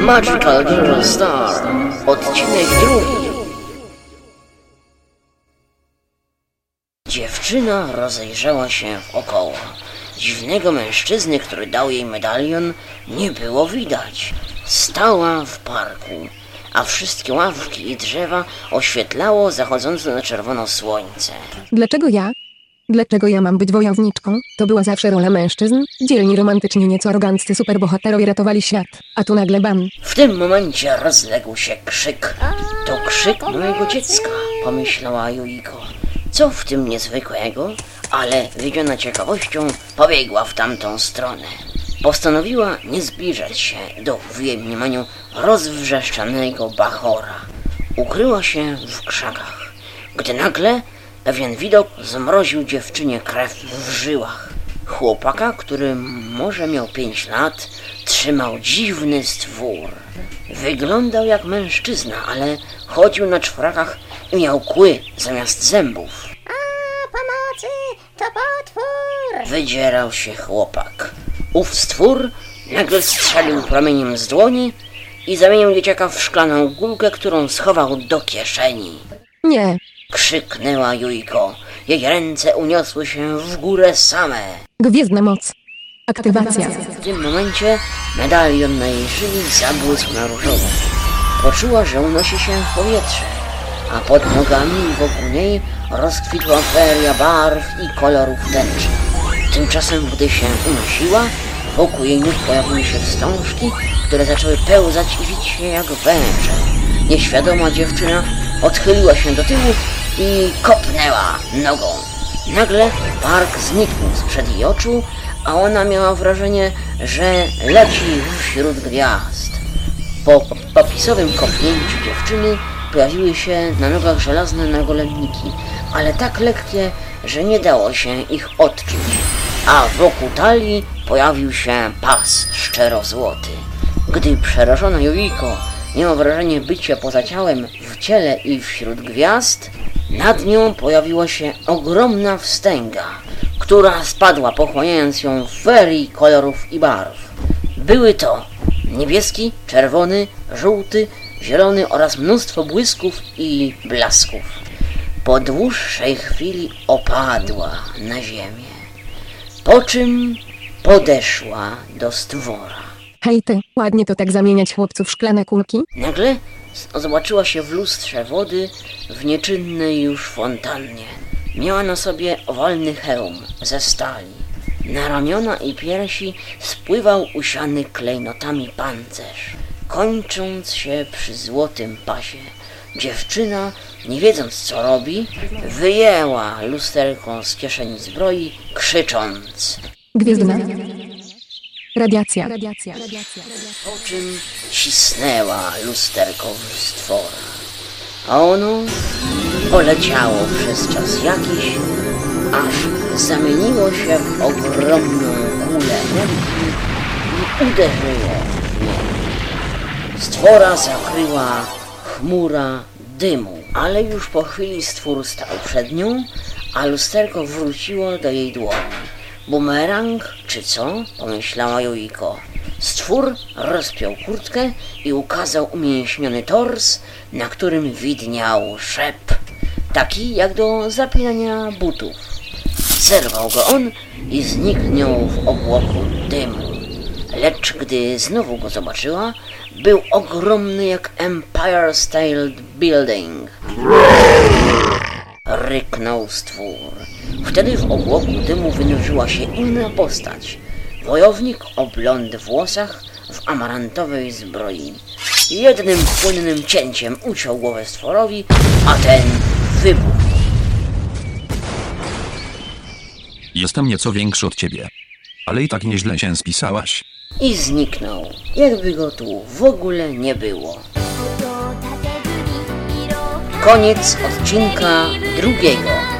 Magical Girl Star, odcinek 2. Dziewczyna rozejrzała się wokoło. Dziwnego mężczyzny, który dał jej medalion, nie było widać. Stała w parku, a wszystkie ławki i drzewa oświetlało zachodzące na czerwono słońce. Dlaczego ja? Dlaczego ja mam być wojowniczką? To była zawsze rola mężczyzn. Dzielni, romantycznie, nieco aroganccy superbohaterowie ratowali świat. A tu nagle bam. W tym momencie rozległ się krzyk. To krzyk mojego dziecka, pomyślała Yuiko. Co w tym niezwykłego? Ale wiedziona ciekawością pobiegła w tamtą stronę. Postanowiła nie zbliżać się do w jej mniemaniu rozwrzeszczanego bachora. Ukryła się w krzakach, gdy nagle pewien widok zmroził dziewczynie krew w żyłach. Chłopaka, który może miał 5 lat, trzymał dziwny stwór. Wyglądał jak mężczyzna, ale chodził na czworakach i miał kły zamiast zębów. Pomocy! To potwór! Wydzierał się chłopak. Ów stwór nagle strzelił promieniem z dłoni i zamienił dzieciaka w szklaną kulkę, którą schował do kieszeni. Nie. Krzyknęła Yuiko. Jej ręce uniosły się w górę same. Gwiezdna moc. Aktywacja. W tym momencie medalion na jej szyi zabłysł na różowo. Poczuła, że unosi się w powietrze, a pod nogami i wokół niej rozkwitła feria barw i kolorów tęczy. Tymczasem, gdy się unosiła, wokół jej nóg pojawiły się wstążki, które zaczęły pełzać i wić się jak węże. Nieświadoma dziewczyna odchyliła się do tyłu i kopnęła nogą. Nagle park zniknął sprzed jej oczu, a ona miała wrażenie, że leci wśród gwiazd. Po popisowym kopnięciu dziewczyny pojawiły się na nogach żelazne nagoleniki, ale tak lekkie, że nie dało się ich odczuć, a wokół talii pojawił się pas szczerozłoty. Gdy przerażona Yuiko miała wrażenie bycia poza ciałem, w ciele i wśród gwiazd, nad nią pojawiła się ogromna wstęga, która spadła, pochłaniając ją w ferii kolorów i barw. Były to niebieski, czerwony, żółty, zielony oraz mnóstwo błysków i blasków. Po dłuższej chwili opadła na ziemię, po czym podeszła do stwora. Hej ty, ładnie to tak zamieniać chłopców w szklane kulki? Nagle zobaczyła się w lustrze wody w nieczynnej już fontannie. Miała na sobie owalny hełm ze stali. Na ramiona i piersi spływał usiany klejnotami pancerz, kończąc się przy złotym pasie. Dziewczyna, nie wiedząc co robi, wyjęła lusterko z kieszeni zbroi, krzycząc. Gwiezdna. Radiacja. Po czym cisnęła lusterko w stwora, a ono poleciało przez czas jakiś, aż zamieniło się w ogromną kulę energii i uderzyło w nią. Stwora zakryła chmura dymu, ale już po chwili stwór stał przed nią, a lusterko wróciło do jej dłoni. Bumerang, czy co? Pomyślała Yuiko. Stwór rozpiął kurtkę i ukazał umięśniony tors, na którym widniał szep, taki jak do zapinania butów. Zerwał go on i zniknął w obłoku dymu. Lecz gdy znowu go zobaczyła, był ogromny jak Empire State Building. Ryknął stwór. Wtedy w obłoku dymu wynurzyła się inna postać. Wojownik o blond włosach w amarantowej zbroi. Jednym płynnym cięciem uciął głowę stworowi, a ten wybuchł. Jestem nieco większy od ciebie, ale i tak nieźle się spisałaś. I zniknął, jakby go tu w ogóle nie było. Koniec odcinka 2.